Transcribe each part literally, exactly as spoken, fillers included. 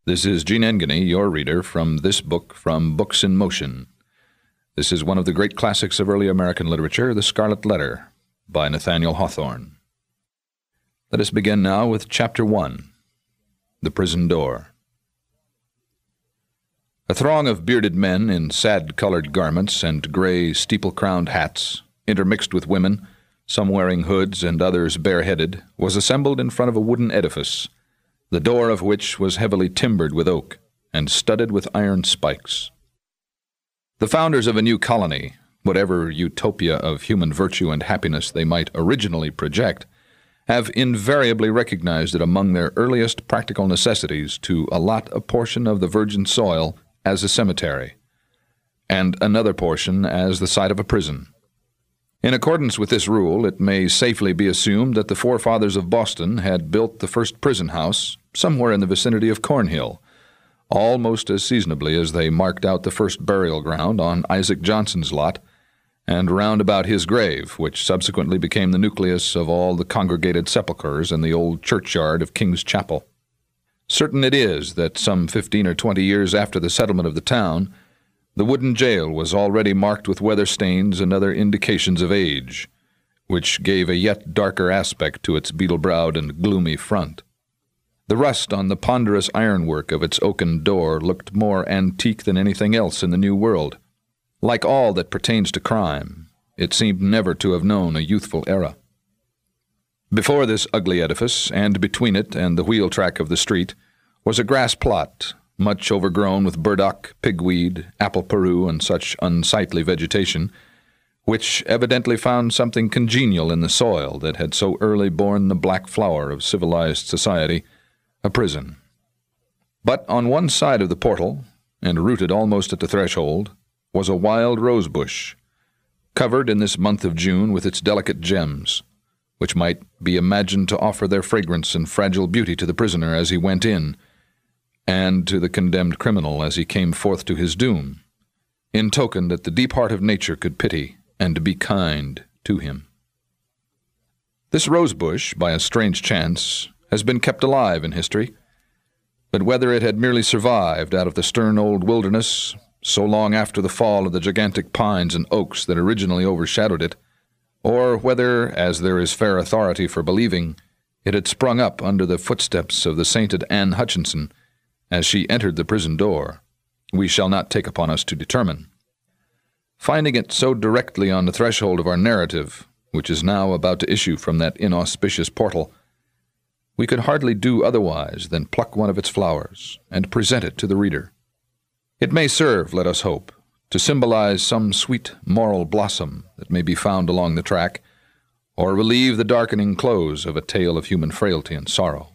This is Gene Engany, your reader, from this book from Books in Motion. This is one of the great classics of early American literature, The Scarlet Letter, by Nathaniel Hawthorne. Let us begin now with Chapter one, The Prison Door. A throng of bearded men in sad-colored garments and gray steeple-crowned hats, intermixed with women, some wearing hoods and others bareheaded, was assembled in front of a wooden edifice, the door of which was heavily timbered with oak and studded with iron spikes. The founders of a new colony, whatever utopia of human virtue and happiness they might originally project, have invariably recognized it among their earliest practical necessities to allot a portion of the virgin soil as a cemetery, and another portion as the site of a prison. In accordance with this rule, it may safely be assumed that the forefathers of Boston had built the first prison house somewhere in the vicinity of Cornhill, almost as seasonably as they marked out the first burial ground on Isaac Johnson's lot, and round about his grave, which subsequently became the nucleus of all the congregated sepulchres in the old churchyard of King's Chapel. Certain it is that some fifteen or twenty years after the settlement of the town, the wooden jail was already marked with weather stains and other indications of age, which gave a yet darker aspect to its beetle-browed and gloomy front. The rust on the ponderous ironwork of its oaken door looked more antique than anything else in the New World. Like all that pertains to crime, it seemed never to have known a youthful era. Before this ugly edifice, and between it and the wheel track of the street, was a grass plot, much overgrown with burdock, pigweed, apple peru, and such unsightly vegetation, which evidently found something congenial in the soil that had so early borne the black flower of civilized society, a prison. But on one side of the portal, and rooted almost at the threshold, was a wild rose bush, covered in this month of June with its delicate gems, which might be imagined to offer their fragrance and fragile beauty to the prisoner as he went in, and to the condemned criminal as he came forth to his doom, in token that the deep heart of nature could pity and be kind to him. This rosebush, by a strange chance, has been kept alive in history, but whether it had merely survived out of the stern old wilderness, so long after the fall of the gigantic pines and oaks that originally overshadowed it, or whether, as there is fair authority for believing, it had sprung up under the footsteps of the sainted Anne Hutchinson, as she entered the prison door, we shall not take upon us to determine. Finding it so directly on the threshold of our narrative, which is now about to issue from that inauspicious portal, we could hardly do otherwise than pluck one of its flowers and present it to the reader. It may serve, let us hope, to symbolize some sweet moral blossom that may be found along the track, or relieve the darkening close of a tale of human frailty and sorrow.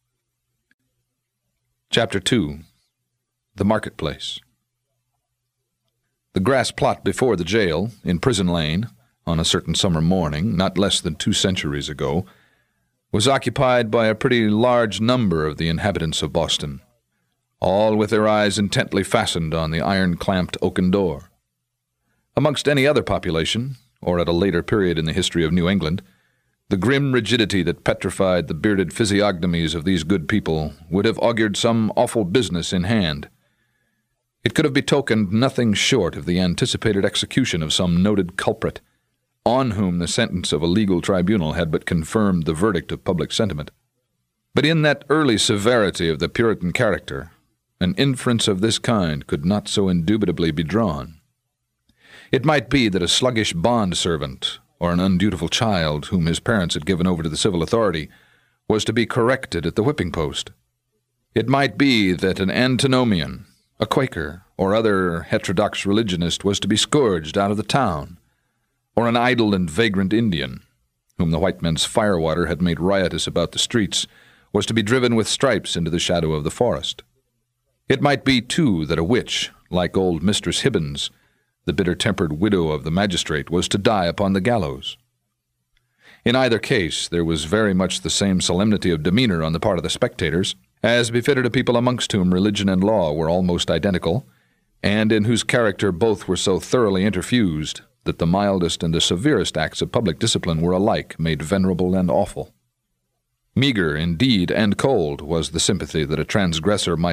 Chapter two, The Marketplace. The grass plot before the jail, in Prison Lane, on a certain summer morning, not less than two centuries ago, was occupied by a pretty large number of the inhabitants of Boston, all with their eyes intently fastened on the iron-clamped oaken door. Amongst any other population, or at a later period in the history of New England, the grim rigidity that petrified the bearded physiognomies of these good people would have augured some awful business in hand. It could have betokened nothing short of the anticipated execution of some noted culprit, on whom the sentence of a legal tribunal had but confirmed the verdict of public sentiment. But in that early severity of the Puritan character, an inference of this kind could not so indubitably be drawn. It might be that a sluggish bond-servant, or an undutiful child whom his parents had given over to the civil authority, was to be corrected at the whipping post. It might be that an antinomian, a Quaker, or other heterodox religionist was to be scourged out of the town, or an idle and vagrant Indian, whom the white men's firewater had made riotous about the streets, was to be driven with stripes into the shadow of the forest. It might be, too, that a witch, like old Mistress Hibbins, the bitter-tempered widow of the magistrate, was to die upon the gallows. In either case, there was very much the same solemnity of demeanor on the part of the spectators, as befitted a people amongst whom religion and law were almost identical, and in whose character both were so thoroughly interfused that the mildest and the severest acts of public discipline were alike made venerable and awful. Meager, indeed, and cold was the sympathy that a transgressor might